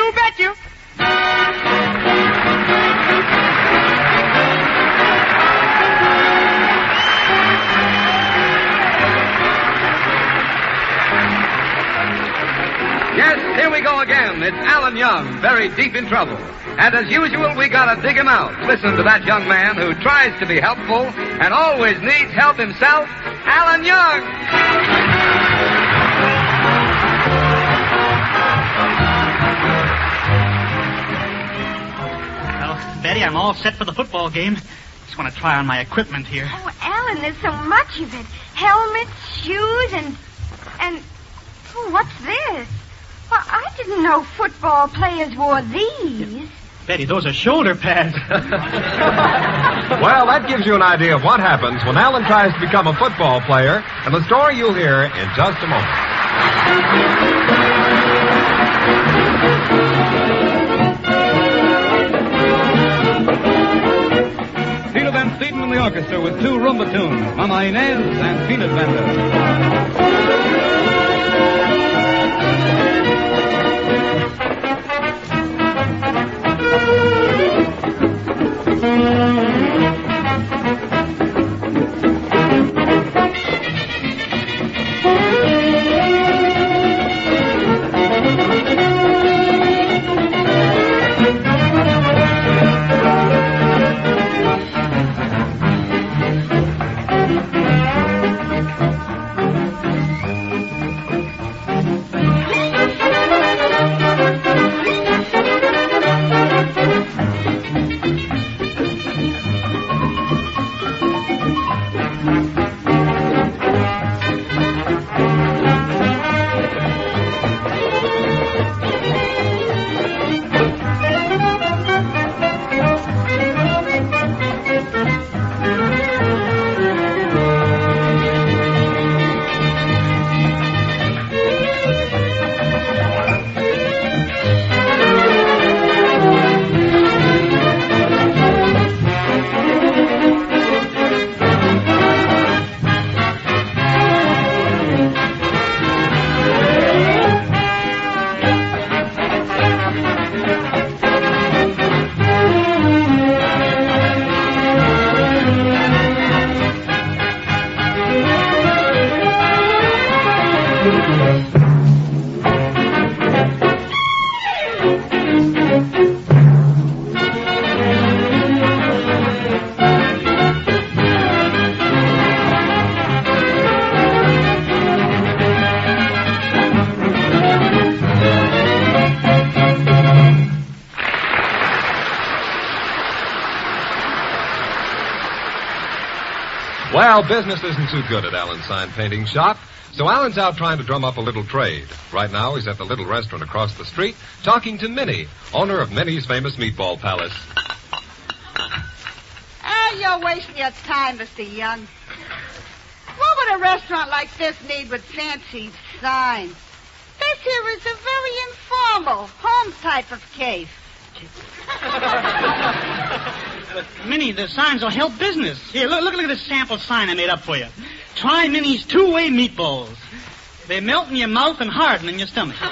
You bet you. Yes, here we go again. It's Alan Young, very deep in trouble. And as usual, we gotta dig him out. Listen to that young man who tries to be helpful and always needs help himself, Alan Young. Well, Betty, I'm all set for the football game. Just want to try on my equipment here. Oh, Alan, there's so much of it. Helmets, shoes, and... Oh, what's this? Well, I didn't know football players wore these. Betty, those are shoulder pads. Well, that gives you an idea of what happens when Alan tries to become a football player, and the story you'll hear in just a moment. Peter Van Steeden and the orchestra with two rumba tunes, Mama Inez and Peanut Vendor. Well, business isn't too good at Alan's sign painting shop, so Alan's out trying to drum up a little trade. Right now, he's at the little restaurant across the street, talking to Minnie, owner of Minnie's famous meatball palace. You're wasting your time, Mr. Young. What would a restaurant like this need with fancy signs? This here is a very informal, home type of case. But, Minnie, the signs will help business. Here, look at this sample sign I made up for you. Try Minnie's two-way meatballs. They melt in your mouth and harden in your stomach. Well,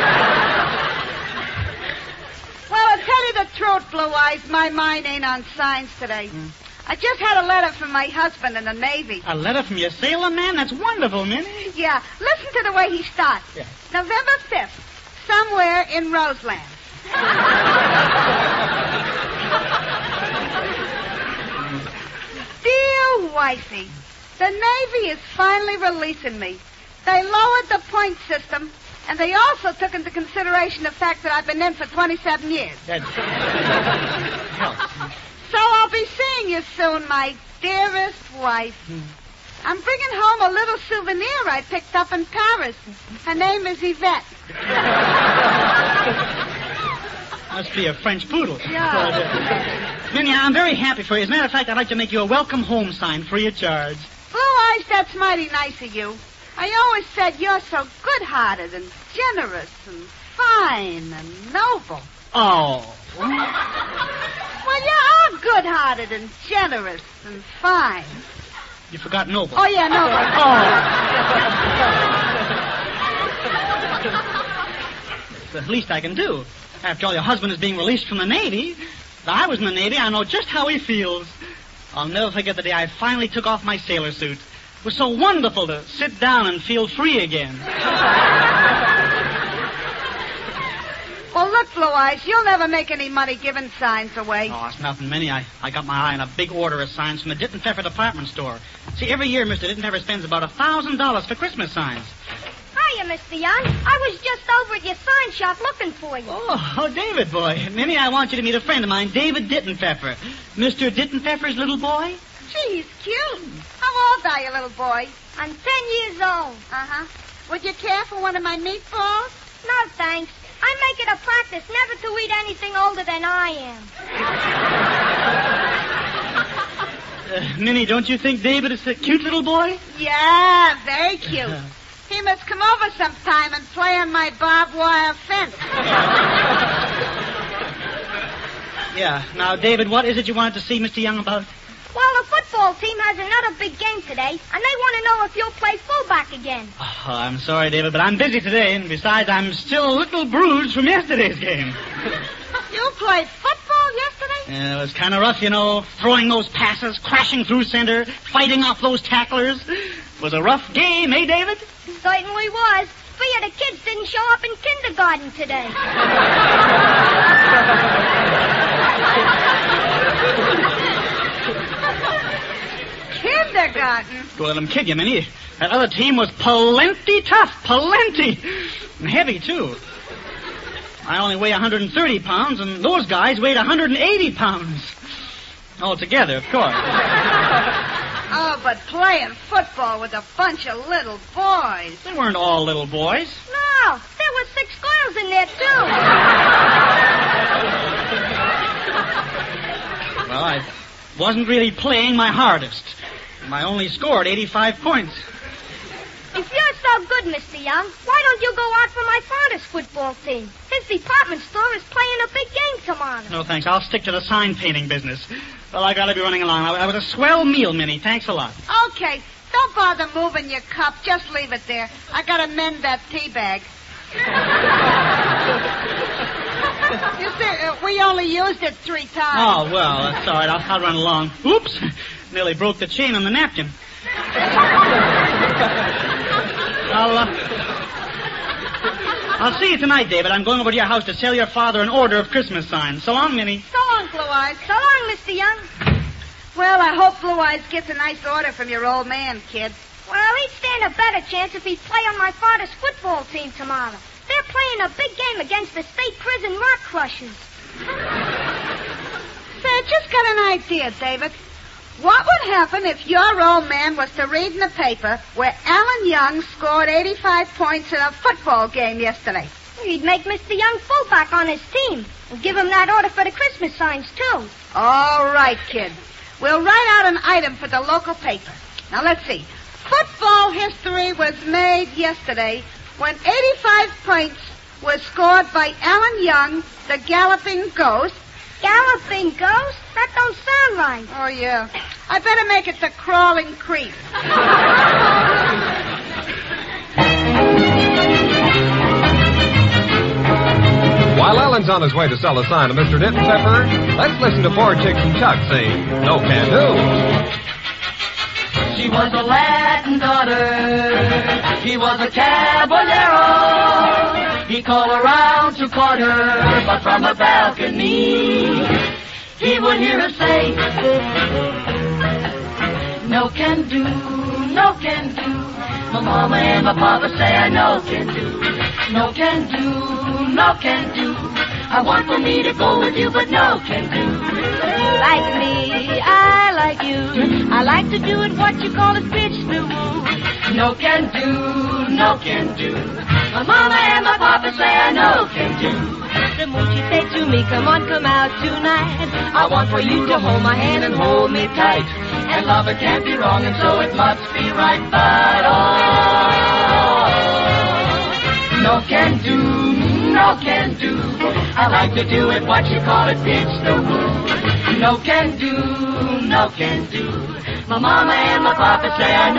I'll tell you the truth, Blue Eyes. My mind ain't on signs today. I just had a letter from my husband in the Navy. A letter from your sailor man? That's wonderful, Minnie. Yeah, listen to the way he starts. Yeah. November 5th, somewhere in Roseland. Dear wifey, the Navy is finally releasing me. They lowered the point system, and they also took into consideration the fact that I've been in for 27 years. That helps. So I'll be seeing you soon, my dearest wife. I'm bringing home a little souvenir I picked up in Paris. Her name is Yvette. Must be a French poodle. Yeah. Minnie, I'm very happy for you. As a matter of fact, I'd like to make you a welcome home sign free of charge. Blue Eyes, that's mighty nice of you. I always said you're so good-hearted and generous and fine and noble. Oh. Well, you are good-hearted and generous and fine. You forgot noble. Oh, yeah, noble. Oh. It's the least I can do. After all, your husband is being released from the Navy. If I was in the Navy, I know just how he feels. I'll never forget the day I finally took off my sailor suit. It was so wonderful to sit down and feel free again. Well, look, Blue Eyes, you'll never make any money giving signs away. Oh, it's nothing, Minnie. I got my eye on a big order of signs from the Dittenpfeffer department store. See, every year Mr. Dittenpfeffer spends about $1,000 for Christmas signs. Hiya, Mr. Young. I was just over at your sign shop looking for you. Oh, David, boy. Minnie, I want you to meet a friend of mine, David Dittenpfeffer. Mr. Dittenpfeffer's little boy? Gee, he's cute. How old are you, little boy? I'm 10 years old. Uh-huh. Would you care for one of my meatballs? No, thanks. I make it a practice never to eat anything older than I am. Minnie, don't you think David is a cute little boy? Yeah, very cute. He must come over sometime and play on my barbed wire fence. Yeah. Now, David, what is it you wanted to see Mr. Young about? Well, the football team has another big game today, and they want to know if you'll play fullback again. Oh, I'm sorry, David, but I'm busy today, and besides, I'm still a little bruised from yesterday's game. You played football yesterday? Yeah, it was kind of rough, you know, throwing those passes, crashing through center, fighting off those tacklers. It was a rough game, eh, David? Certainly was. 3 of the kids didn't show up in kindergarten today. Kindergarten? Go let them kid you, Minnie. That other team was plenty tough, plenty. And heavy, too. I only weigh 130 pounds, and those guys weighed 180 pounds. All together, of course. Oh, but playing football with a bunch of little boys. They weren't all little boys. No, there were 6 girls in there, too. Well, I wasn't really playing my hardest. I only scored 85 points. If you're so good, Mr. Young, why don't you go out for my father's football team? His department store is playing a big game tomorrow. No, thanks. I'll stick to the sign painting business. Well, I gotta be running along. That was a swell meal, Minnie. Thanks a lot. Okay, don't bother moving your cup. Just leave it there. I gotta mend that tea bag. You see, we only used it 3 times. Oh, well, that's all right. I'll run along. Oops. Nearly broke the chain on the napkin. I'll see you tonight, David. I'm going over to your house to sell your father an order of Christmas signs. So long, Minnie. So long, Blue Eyes. So long, Mr. Young. Well, I hope Blue Eyes gets a nice order from your old man, kid. Well, he'd stand a better chance if he'd play on my father's football team tomorrow. They're playing a big game against the state prison rock crushers. Say, I just got an idea, David. What would happen if your old man was to read in the paper where Alan Young scored 85 points in a football game yesterday? He'd make Mr. Young fullback on his team and give him that order for the Christmas signs, too. All right, kid. We'll write out an item for the local paper. Now, let's see. Football history was made yesterday when 85 points were scored by Alan Young, the Galloping Ghost. Galloping Ghost? That don't sound right. Oh, yeah. I better make it the Crawling Creep. While Alan's on his way to sell a sign to Mr. Dittenpfeffer, let's listen to poor Chicks and Chuck sing No Can Do. She was a Latin daughter. He was a caballero. He called around to court her, but from a balcony he would hear her say, no can do, no can do. My mama and my papa say I no can do, no can do, no can do. I want for me to go with you, but no can do. Like me, I like you. I like to do it what you call a pitch the woo. No can do, no can do. My mama and my papa say I no can do. Then won't you say to me, come on, come out tonight. I want for you to hold my hand and hold me tight. And love, it can't be wrong, and so it must be right. But oh, no can do, no can do. I like to do it what you call it, pitch the woo. No can do, no can do. My mama and my papa say I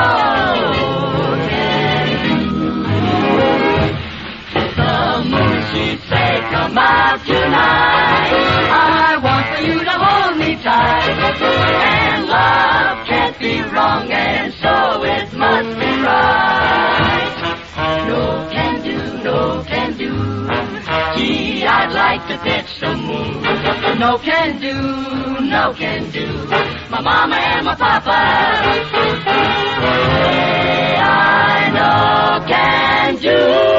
know can do. The moon She'd say, come out tonight. I want for you to hold me tight. And love can't be wrong, and so it must be right. No can do, no can do. Gee, I'd like to pitch some moves. No can do, no can do. My mama and my papa say I no can do.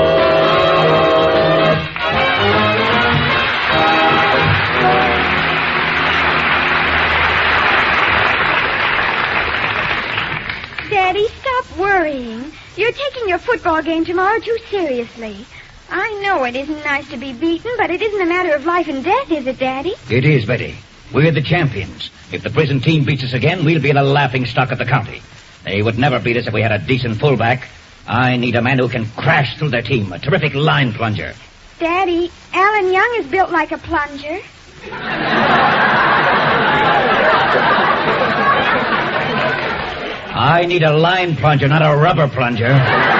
Daddy, stop worrying. You're taking your football game tomorrow too seriously. I know it isn't nice to be beaten, but it isn't a matter of life and death, is it, Daddy? It is, Betty. We're the champions. If the prison team beats us again, we'll be the laughing stock of the county. They would never beat us if we had a decent fullback. I need a man who can crash through their team, a terrific line plunger. Daddy, Alan Young is built like a plunger. I need a line plunger, not a rubber plunger.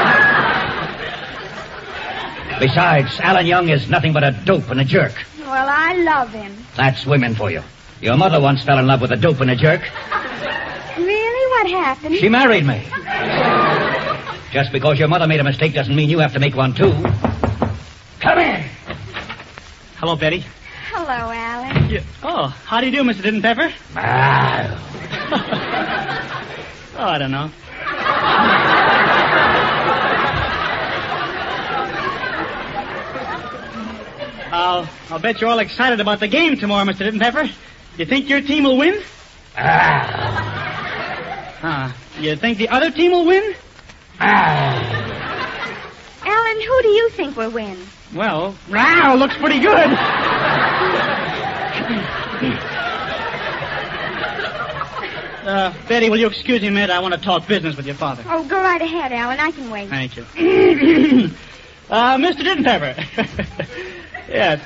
Besides, Alan Young is nothing but a dope and a jerk. Well, I love him. That's women for you. Your mother once fell in love with a dope and a jerk. Really? What happened? She married me. Just because your mother made a mistake doesn't mean you have to make one, too. Come in. Hello, Betty. Hello, Alan. Oh, how do you do, Mr. Didn't Pepper? Ah. Oh, I don't know. I'll bet you're all excited about the game tomorrow, Mr. Didn't Pepper. You think your team will win? You think the other team will win? Alan, who do you think will win? Well, wow, looks pretty good. Betty, will you excuse me a minute? I want to talk business with your father. Oh, go right ahead, Alan. I can wait. Thank you. Mr. Didn't Pepper. Yes.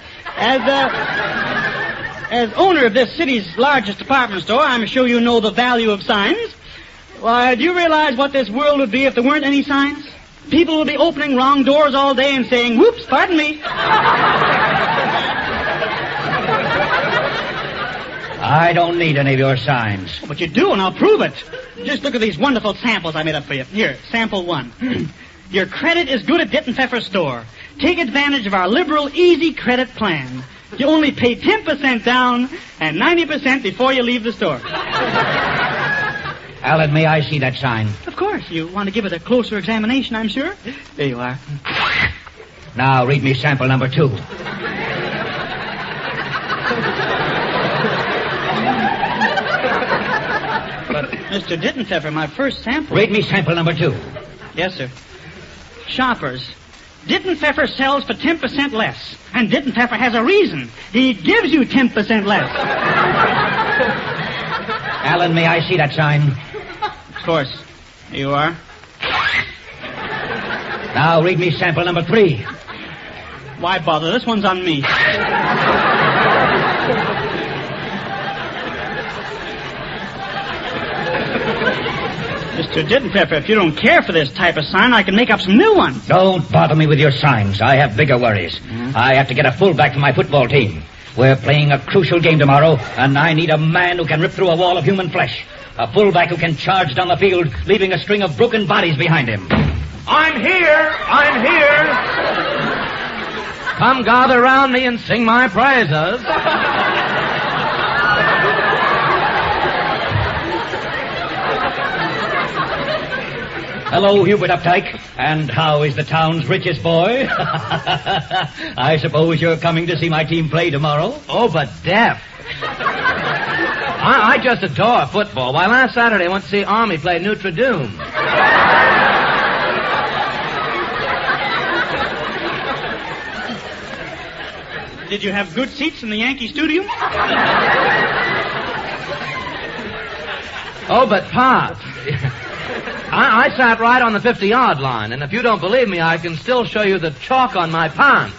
As owner of this city's largest department store, I'm sure you know the value of signs. Why, do you realize what this world would be if there weren't any signs? People would be opening wrong doors all day and saying, whoops, pardon me. I don't need any of your signs. But you do, and I'll prove it. Just look at these wonderful samples I made up for you. Here, sample 1. Your credit is good at Ditten Pfeffer store. Take advantage of our liberal, easy credit plan. You only pay 10% down and 90% before you leave the store. Alan, may I see that sign? Of course. You want to give it a closer examination, I'm sure. There you are. Now, read me sample number 2. But, Mr. Ditten Pfeffer, my first sample... Read me sample number 2. Yes, sir. Shoppers. Ditten Pfeffer sells for 10% less. And Ditten Pfeffer has a reason. He gives you 10% less. Alan, may I see that sign? Of course. Here you are. Now read me sample number 3. Why bother? This one's on me. Mr. Ditten Pfeffer, if you don't care for this type of sign, I can make up some new ones. Don't bother me with your signs. I have bigger worries. I have to get a fullback for my football team. We're playing a crucial game tomorrow, and I need a man who can rip through a wall of human flesh. A fullback who can charge down the field, leaving a string of broken bodies behind him. I'm here! I'm here! Come gather round me and sing my praises. Hello, Hubert Updike. And how is the town's richest boy? I suppose you're coming to see my team play tomorrow? Oh, but deaf. I just adore football. Why, last Saturday I went to see Army play Notre Dame. Did you have good seats in the Yankee Stadium? Oh, but Pop, I sat right on the 50-yard line, and if you don't believe me, I can still show you the chalk on my pants.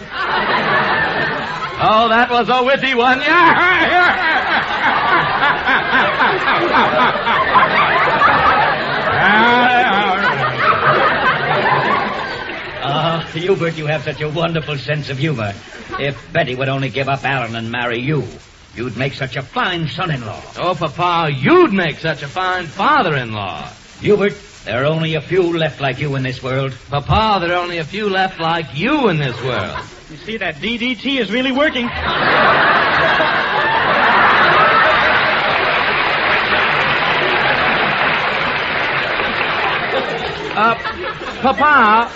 Oh, that was a witty one. Hubert, you have such a wonderful sense of humor. If Betty would only give up Alan and marry you, you'd make such a fine son-in-law. Oh, Papa, you'd make such a fine father-in-law. Hubert, there are only a few left like you in this world. Papa, there are only a few left like you in this world. You see, that DDT is really working. Papa,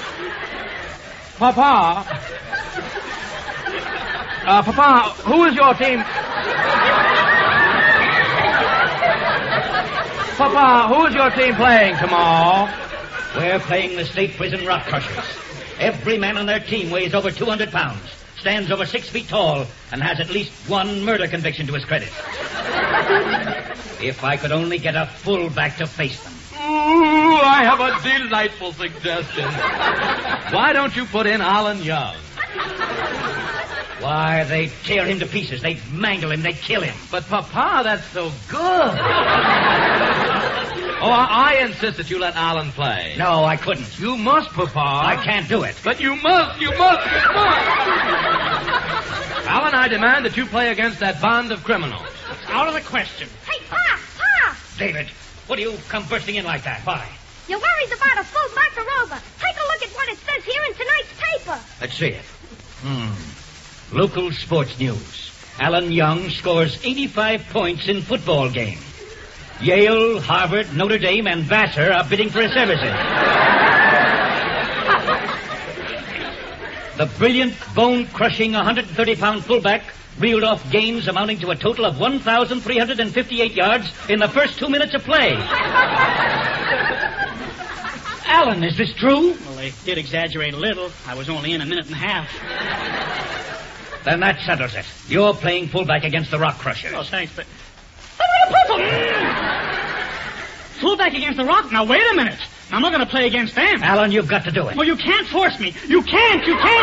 who is your team? Papa, who is your team playing tomorrow? We're playing the State Prison Rock Crushers. Every man on their team weighs over 200 pounds, stands over 6 feet tall, and has at least one murder conviction to his credit. If I could only get a fullback to face them. Ooh, I have a delightful suggestion. Why don't you put in Alan Young? Why, they'd tear him to pieces. They'd mangle him. They'd kill him. But, Papa, that's so good. Oh, I insist that you let Alan play. No, I couldn't. You must, Papa. I can't do it. But you must. Alan, I demand that you play against that band of criminals. It's out of the question. Hey, Pa! David, what do you come bursting in like that? Why? You're worried about a full Makarova. Take a look at what it says here in tonight's paper. Let's see it. Local sports news. Alan Young scores 85 points in football game. Yale, Harvard, Notre Dame, and Vassar are bidding for his services. The brilliant, bone-crushing 130-pound fullback reeled off gains amounting to a total of 1,358 yards in the first 2 minutes of play. Alan, is this true? Well, they did exaggerate a little. I was only in a minute and a half. Then that settles it. You're playing fullback against the Rock Crushers. Oh, thanks, but... Fullback against the Rock? Now, wait a minute. I'm not going to play against them. Alan, you've got to do it. Well, you can't force me. You can't.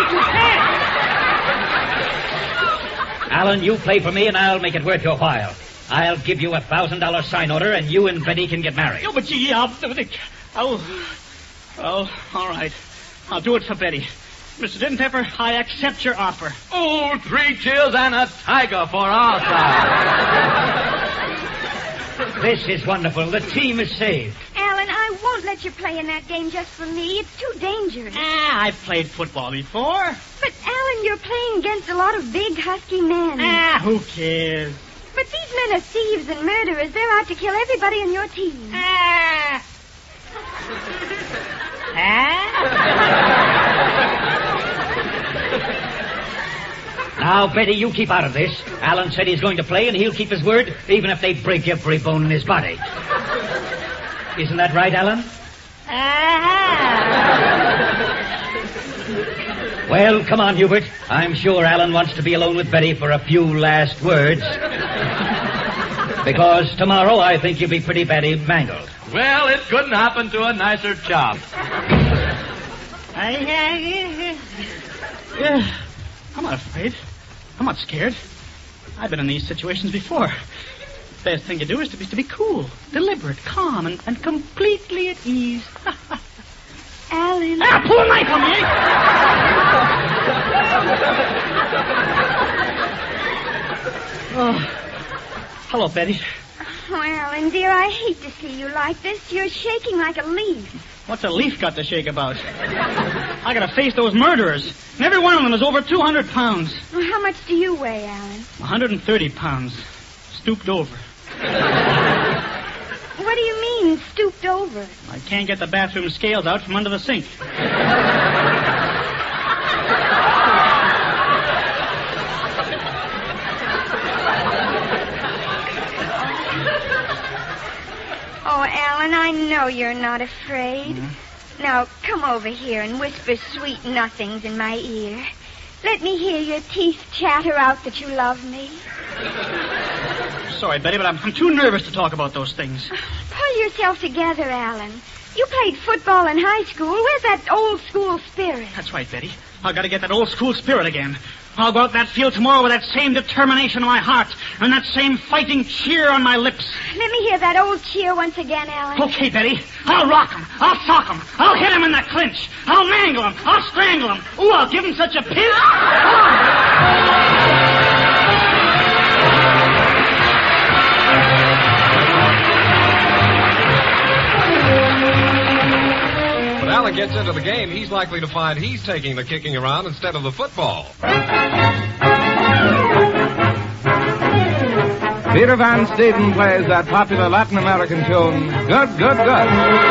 Alan, you play for me, and I'll make it worth your while. I'll give you $1,000 sign order, and you and Betty can get married. Oh, but gee, all right. I'll do it for Betty. Mr. Didn't-Pepper, I accept your offer. Oh, 3 cheers and a tiger for our side. This is wonderful. The team is saved. Alan, I won't let you play in that game just for me. It's too dangerous. I've played football before. But, Alan, you're playing against a lot of big, husky men. Who cares? But these men are thieves and murderers. They're out to kill everybody on your team. Now, Betty, you keep out of this. Alan said he's going to play, and he'll keep his word, even if they break every bone in his body. Isn't that right, Alan? Well, come on, Hubert. I'm sure Alan wants to be alone with Betty for a few last words. Because tomorrow I think you'll be pretty badly mangled. Well, it couldn't happen to a nicer chop. I'm not afraid. I'm not scared. I've been in these situations before. The best thing to do is to be cool, deliberate, calm, and completely at ease. Alan. Pull a knife on me! Oh. Hello, Betty. Oh, Alan, dear, I hate to see you like this. You're shaking like a leaf. What's a leaf got to shake about? I gotta face those murderers. And every one of them is over 200 pounds. Well, how much do you weigh, Alan? 130 pounds. Stooped over. What do you mean, stooped over? I can't get the bathroom scales out from under the sink. Oh, Alan, I know you're not afraid. Mm-hmm. Now, come over here and whisper sweet nothings in my ear. Let me hear your teeth chatter out that you love me. Sorry, Betty, but I'm too nervous to talk about those things. Pull yourself together, Alan. You played football in high school. Where's that old school spirit? That's right, Betty. I gotta get that old school spirit again. I'll go out that field tomorrow with that same determination in my heart and that same fighting cheer on my lips. Let me hear that old cheer once again, Alan. Okay, Betty. I'll rock him. I'll sock him. I'll hit him in the clinch. I'll mangle him. I'll strangle him. Ooh, I'll give him such a pinch. When Alan gets into the game, he's likely to find he's taking the kicking around instead of the football. Peter Van Steeden plays that popular Latin American tune, Good, Good, Good.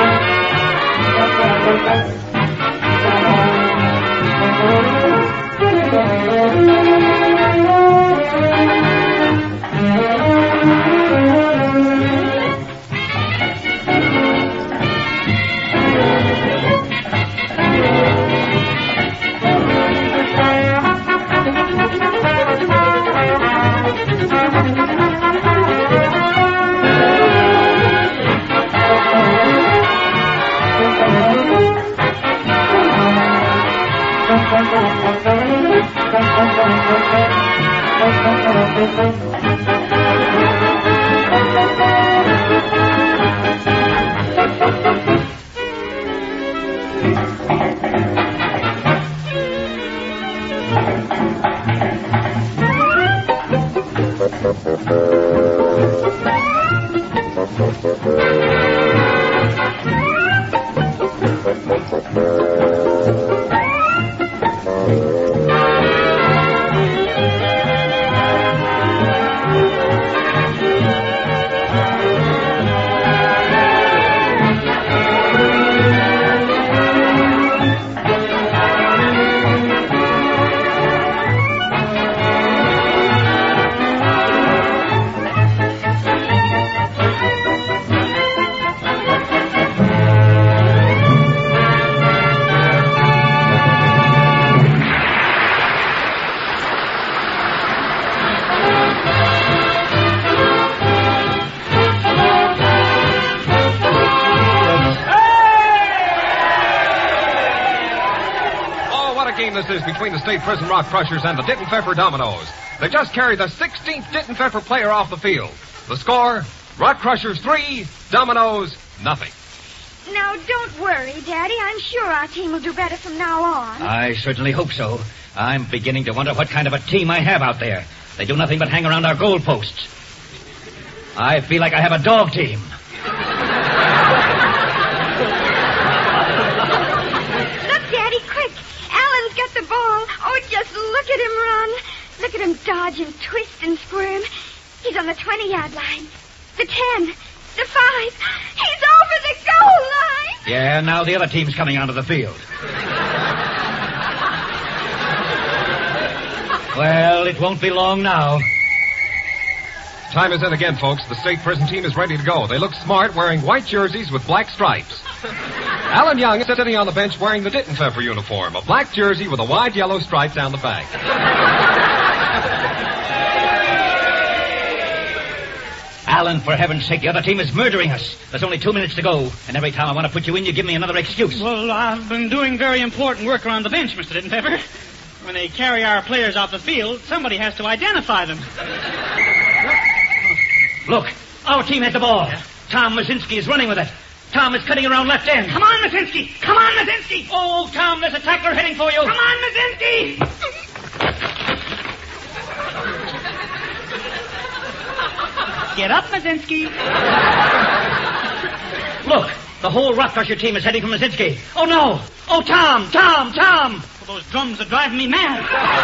This is between the State Prison Rock Crushers and the Ditton Pfeffer Dominoes. They just carried the 16th Ditton Pfeffer player off the field. The score, Rock Crushers 3, Dominoes nothing. Now, don't worry, Daddy. I'm sure our team will do better from now on. I certainly hope so. I'm beginning to wonder what kind of a team I have out there. They do nothing but hang around our goalposts. I feel like I have a dog team. Look, Daddy, quick. Alan's got the ball. Oh, just look at him run. Look at him dodge and twist and squirm. He's on the 20-yard line. The 10. The 5. He's over the goal line. Yeah, now the other team's coming onto the field. Well, it won't be long now. Time is in again, folks. The State Prison team is ready to go. They look smart, wearing white jerseys with black stripes. Alan Young is sitting on the bench wearing the Ditton Pfeffer uniform, a black jersey with a wide yellow stripe down the back. Alan, for heaven's sake, the other team is murdering us. There's only 2 minutes to go, and every time I want to put you in, you give me another excuse. Well, I've been doing very important work around the bench, Mr. Ditton Pfeffer. When they carry our players off the field, somebody has to identify them. Look, our team has the ball. Yeah. Tom Mazinski is running with it. Tom is cutting around left end. Come on, Mazinski! Come on, Mazinski! Oh, Tom, there's a tackler heading for you. Come on, Mazinski! Get up, Mazinski. Look, the whole Rock Crusher team is heading for Mazinski. Oh, no. Oh, Tom! Well, those drums are driving me mad.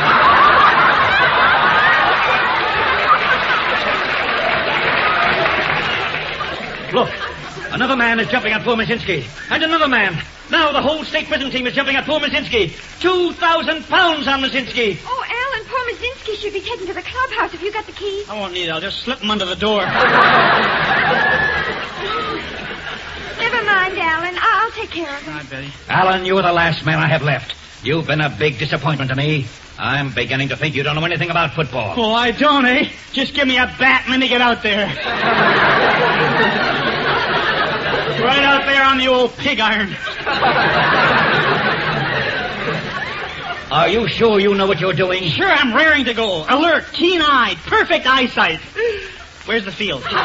Look, another man is jumping at poor Mazinski. And another man. Now the whole State Prison team is jumping at poor Mazinski. 2,000 pounds on Mazinski. Oh, Alan, poor Mazinski should be taken to the clubhouse. Have you got the key? I won't need it. I'll just slip him under the door. Never mind, Alan. I'll take care of him. All right, Betty. Alan, you're the last man I have left. You've been a big disappointment to me. I'm beginning to think you don't know anything about football. Oh, I don't, eh? Just give me a bat and let me get out there. Right out there on the old pig iron. Are you sure you know what you're doing? Sure, I'm raring to go. Alert, keen-eyed, perfect eyesight. Where's the field? It's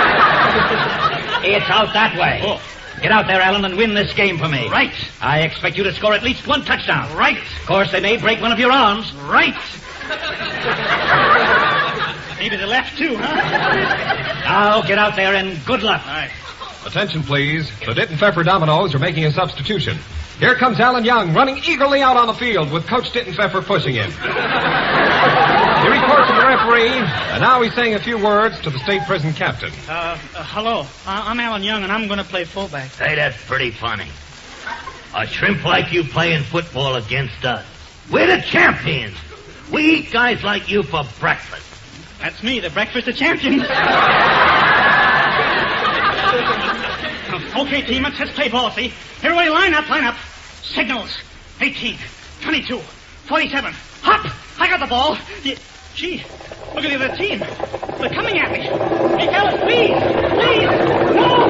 out that way. Oh. Get out there, Alan, and win this game for me. Right. I expect you to score at least one touchdown. Right. Of course, they may break one of your arms. Right. Maybe the left, too, huh? Now, get out there and good luck. All right. Attention, please. The Ditton Pfeffer Dominoes are making a substitution. Here comes Alan Young, running eagerly out on the field with Coach Ditton Pfeffer pushing him. He reports to the referee, and now he's saying a few words to the state prison captain. Hello. I'm Alan Young, and I'm going to play fullback. Hey, that's pretty funny. A shrimp like you playing football against us. We're the champions. We eat guys like you for breakfast. That's me, the breakfast of champions. Okay, team, let's play ball, see? Everybody line up. Signals. 18, 22, 47. Hop! I got the ball. Gee, look at the other team. They're coming at me. Hey, fellas, please! No!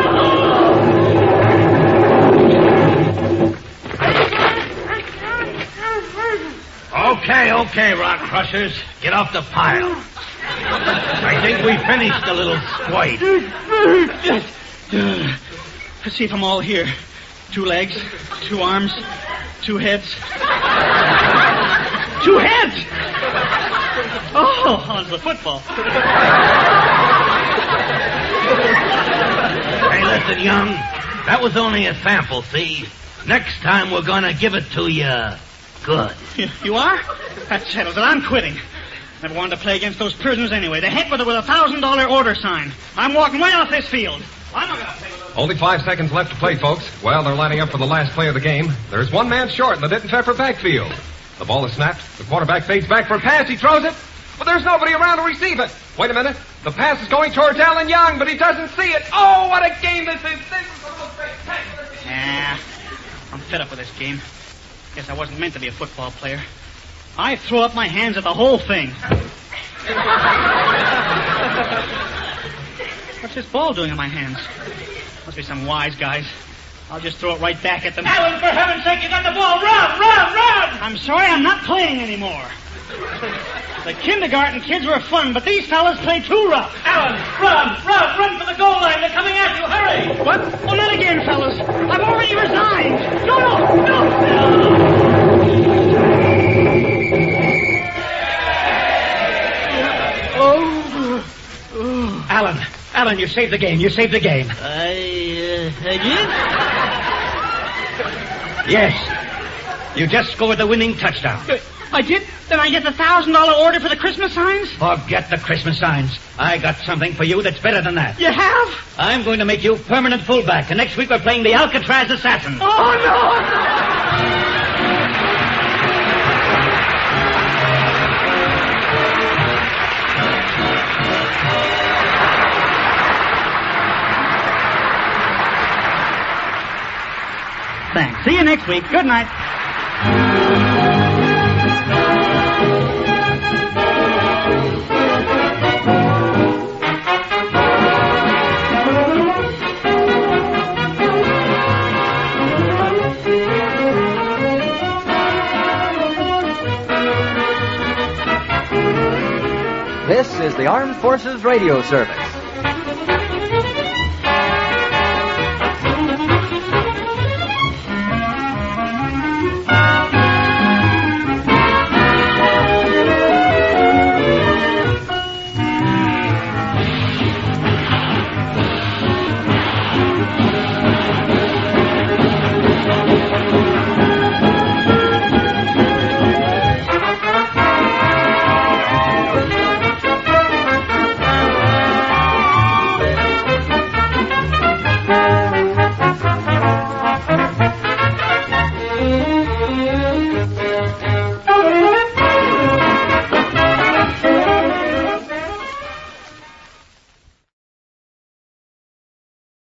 Okay, rock crushers. Get off the pile. I think we finished the little squite. Let's see if I'm all here. 2 legs, 2 arms, 2 heads. 2 heads! Oh, it's the football. Hey, listen, Young. That was only a sample, see? Next time we're gonna give it to you good. You are? That settles it. I'm quitting. Never wanted to play against those prisoners anyway. The heck with it with a $1,000 order sign. I'm walking right off this field. I'm not gonna play with those. Only 5 seconds left to play, folks. Well, they're lining up for the last play of the game. There's one man short in the Ditton Pfeffer backfield. The ball is snapped. The quarterback fades back for a pass. He throws it. But there's nobody around to receive it. Wait a minute. The pass is going towards Alan Young, but he doesn't see it. Oh, what a game this is. This is the most spectacular game. Yeah, I'm fed up with this game. Guess I wasn't meant to be a football player. I throw up my hands at the whole thing. What's this ball doing in my hands? Must be some wise guys. I'll just throw it right back at them. Alan, for heaven's sake, you got the ball. Run! I'm sorry, I'm not playing anymore. The kindergarten kids were fun, but these fellas play too rough. Alan, run for the goal line. They're coming at you. Hurry! What? Oh, not again, fellas. I've already resigned. No. Oh. Alan, you saved the game. I did? Yes. You just scored the winning touchdown. I did? Then I get the $1,000 order for the Christmas signs? Forget the Christmas signs. I got something for you that's better than that. You have? I'm going to make you permanent fullback, and next week we're playing the Alcatraz Assassins. Oh, no! Thanks. See you next week. Good night. This is the Armed Forces Radio Service.